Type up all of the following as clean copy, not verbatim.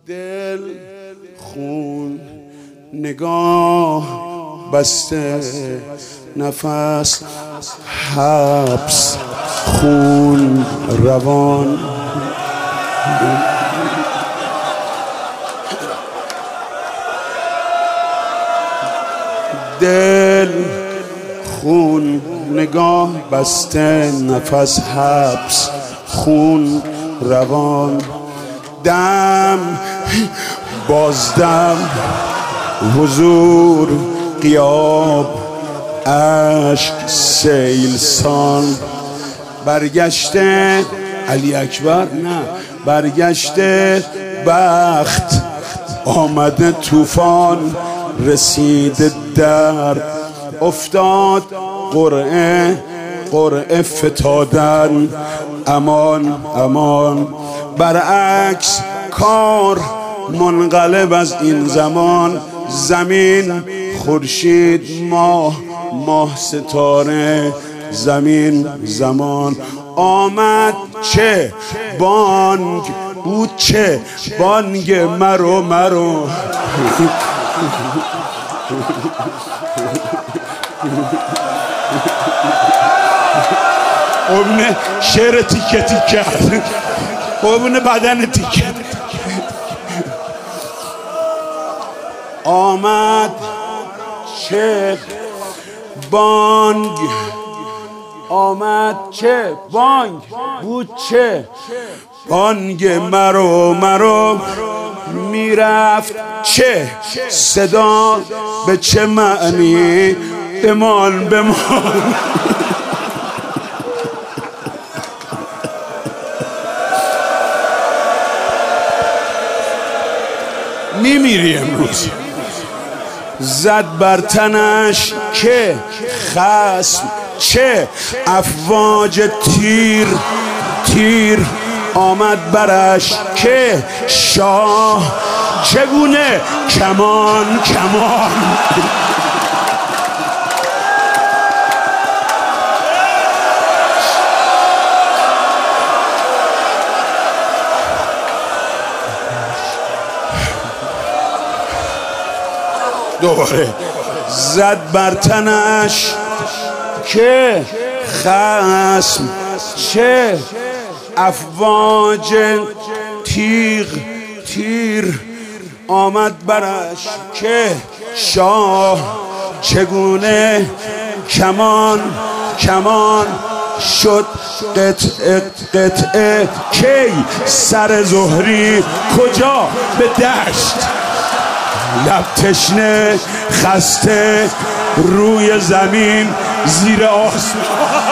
دل خون نگاه بسته، نفس حبس، خون روان. دل خون نگاه بسته، نفس حبس، خون روان. دم بازدم، حضور غیاب، اشک سیلسان. برگشته علی اکبر، نه برگشته بخت، آمده طوفان، رسید درد، افتاد قرعه، قرعه فتادن، امان امان. برعکس کار منقلب از این زمان، زمین خورشید، ماه، ماه ستاره، زمین زمان. آمد چه بانگ بود، چه بانگ مرو مرو. قبنه شعر تیکه تیکه، قبنه بدن تیکه. آمد چه بانگ، آمد چه بانگ بود، چه بانگ مرو مرو. میرفت چه صدا، به چه معنی، بمان بمان. میمیری امروز. زد بر تنش که خصم، چه افواج تیر تیر. آمد برش که شاه، چگونه کمان کمان. دوباره زد بر تنش که خصم، چه افواج تیغ تیر. آمد برش که شاه، چگونه کمان کمان. شد قطعه قطعه، کی سر زهری کجا، به دشت. لب تشنه خسته، روی زمین زیر آسمان.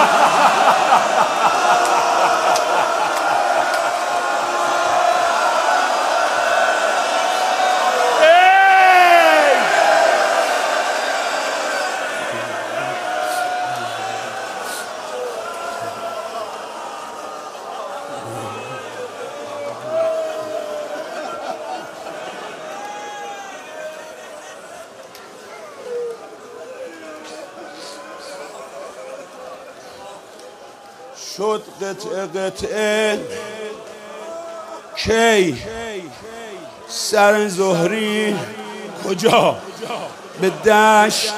شد قطعه قطعه، کی سر زهری کجا، به دشت.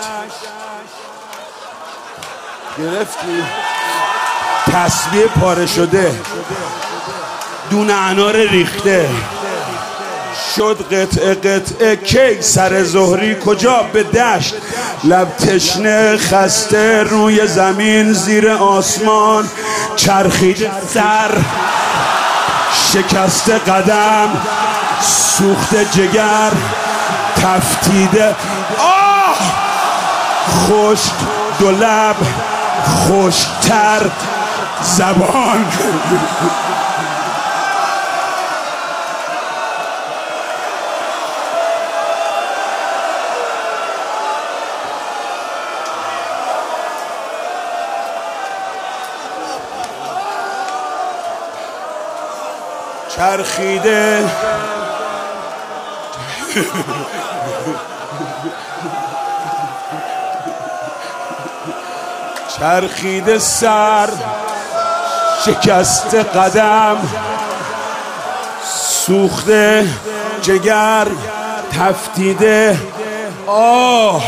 گرفتی تسبیح پاره شده، دون انار ریخته. شد قطعه قطعه، کی سر زهری کجا، به دشت. لب تشنه خسته، روی زمین زیر آسمان. چرخید سر، شکسته قدم، سوخته جگر، تفتیده آه. خشک دو لب، خشکتر زبان. چرخیده چرخیده سر، شکسته قدم، سوخته جگر تفتیده آه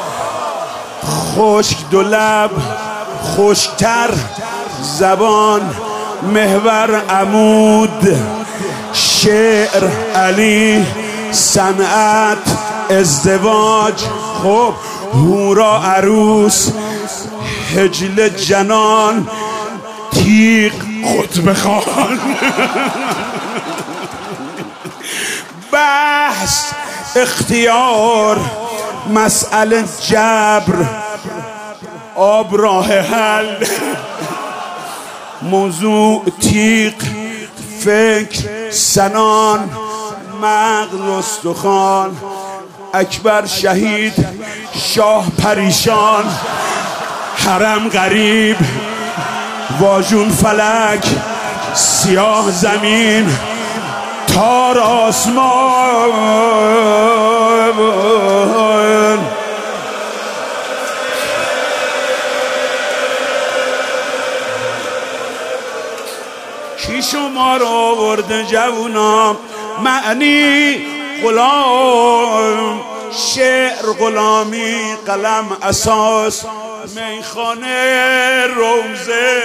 خشک دو لب خشکتر زبان محور عمود شعر علی صنعت ازدواج خب هورا عروس هجل جنان تیغ خطبه خان بحث اختیار مسئله جبر آب راه حل موضوع تیغ فکر سنان مغز استخوان اکبر شهید شاه پریشان حرم غریب واژون فلک سیاه زمین تار آسمان کی شما رو آورده جوونا معنی غلام شعر غلامی قلم اساس میخانه روزه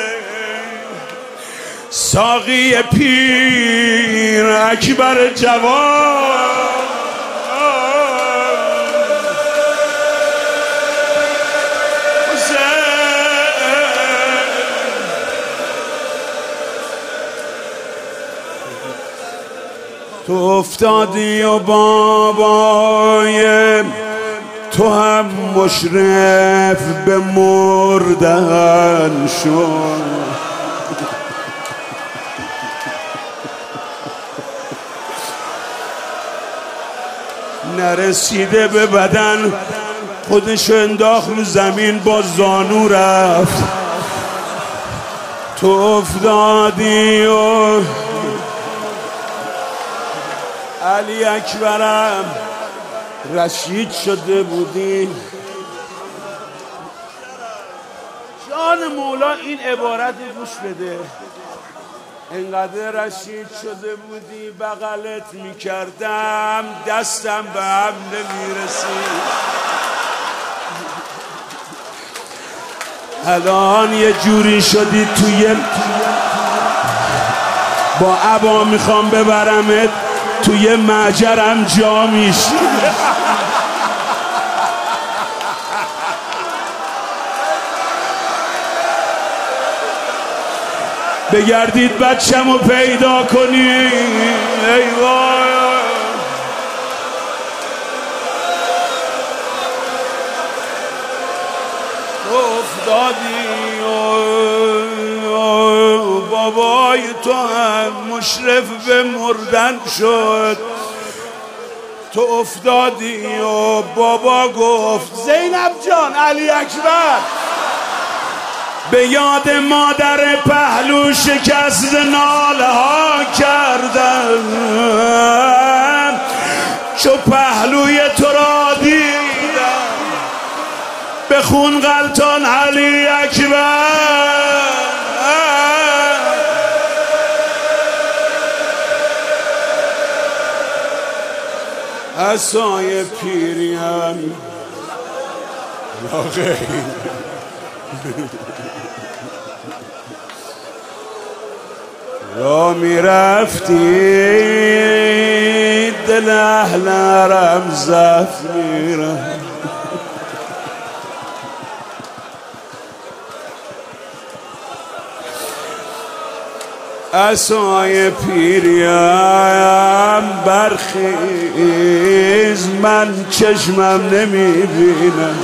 ساقی پیر اکبر جوان تو افتادی و بابای تو هم مشرف به مردن شد نرسیده به بدن خودشو انداخت رو زمین با زانو رفت تو افتادی و علی اکبرم رشید شده بودی جان مولا این عبارت گوش بده انقدر رشید شده بودی بغلت میکردم دستم به هم نمیرسید الان یه جوری شدی توی با عبا میخوام ببرمت توی معجرم جا میشی بگردید بچه‌مو پیدا کنی ای وای افتادی بابای تو هم مشرف به مردن شد تو افتادی و بابا گفت زینب جان علی اکبر به یاد مادر پهلو شکست ناله ها کردم چو پهلوی تو را دیدم به خون غلطان علی اکبر عصای پیریم را میرفتی دل اهل حرم زفیرم عصای پیریم برخیز من چشمم نمیبینم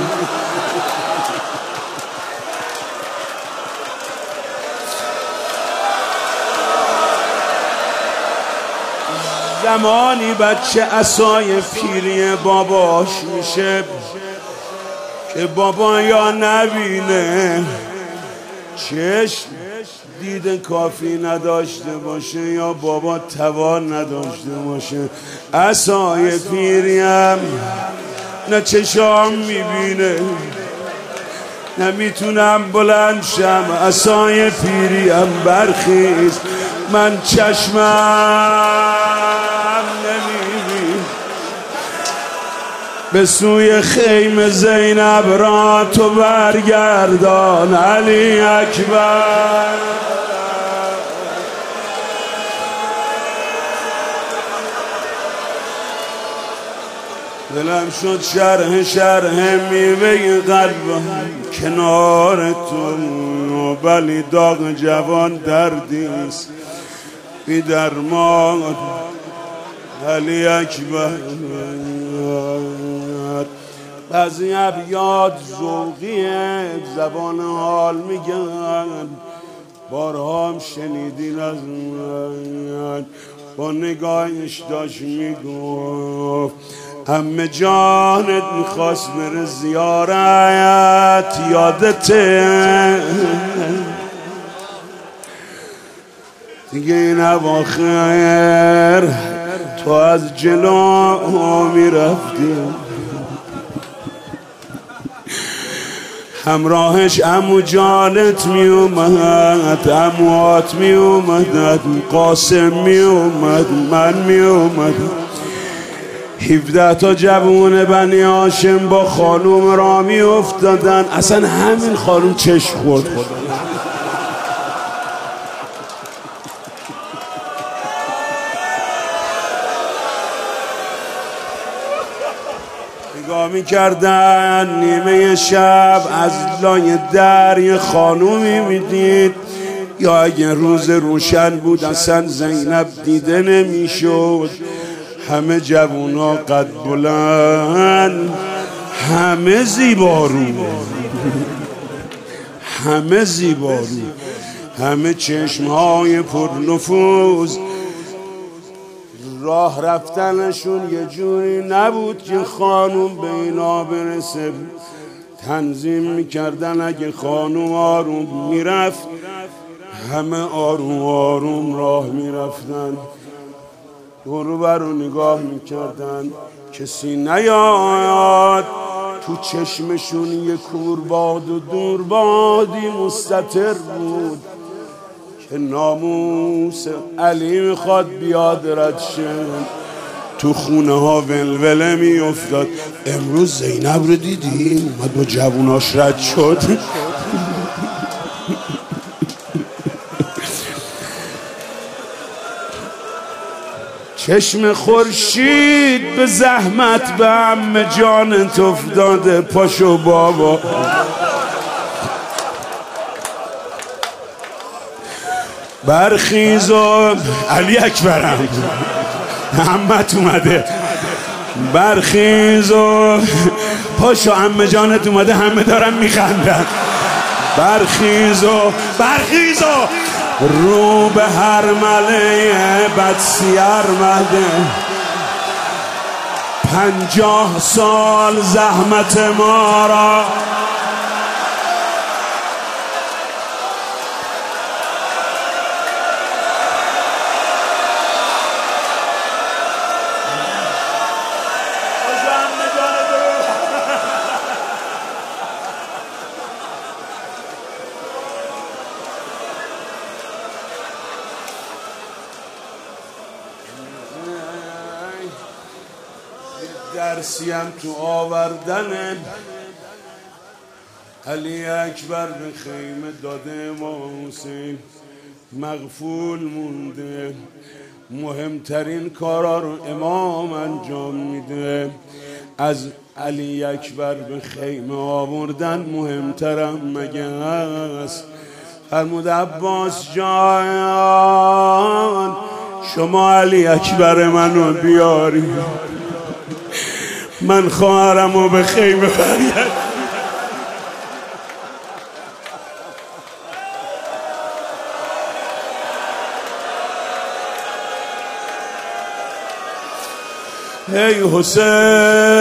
زمانی بچه عصای پیری باباش میشه که بابا یا نبینه چشم دید کافی نداشته باشه یا بابا توان نداشته باشه عصای پیریم نه چشام میبینه نمیتونم بلند شم عصای پیریم برخیز من چشمم نمیبین به سوی خیمه زینب را تو برگردان علی اکبر. دلم شد شرح میوه قلبم کنار تو، ولی داغ جوان دردیست بی درمان علی اکبر. بعضی ابیات ذوقیه زبان حال میگن، بارها هم شنیدین از من. با نگاهش داشت میگفت همه جانت میخواست بره زیارت، یادته دیگه این اواخر تو از جلو میرفتی، همراهش عمو جانت میومد، عموات میومد، قاسم میومد، من میومد، 17 تا جوون بنی هاشم با خانوم را می افتادن. اصلا همین خانوم چشم خورد خدا. نگاه می کردن نیمه شب از لای در یه خانومی میدید، یا اگه روز روشن بود اصلا زینب دیده نمیشد. همه جوونا قد بلند، همه زیبارو، همه زیبارو، همه چشمهای پرنفوذ. راه رفتنشون یه جوری نبود که خانوم به اینا برسه. تنظیم میکردن اگه خانوم آروم میرفت همه آروم آروم راه میرفتن، دور بر رو نگاه میکردن کسی نیاد. تو چشمشون یه کورباد و دوربادی مستتر بود که ناموس علی میخواد بیاد رد شه. تو خونه ها ولوله میافتاد. امروز زینب رو دیدیم اومد با جووناش رد شد. چشم خورشید به زحمت به عمه جانت افتاده، پاشو بابا برخیز و علی اکبرم عمت اومده، برخیز و پاشو عمه جانت اومده، همه دارن میخندن. برخیز و رو به هر مله بدسیر مده، 50 سال زحمت ما را درسیم تو آوردن علی اکبر به خیمه داده ما حسین مغفول مونده. مهمترین کارا رو امام انجام میده، از علی اکبر به خیمه آوردن مهمترم مگه هست؟ فرمود عباس جان شما علی اکبر منو بیاری، من خواهرمو به خیمه برگرد. ای حسین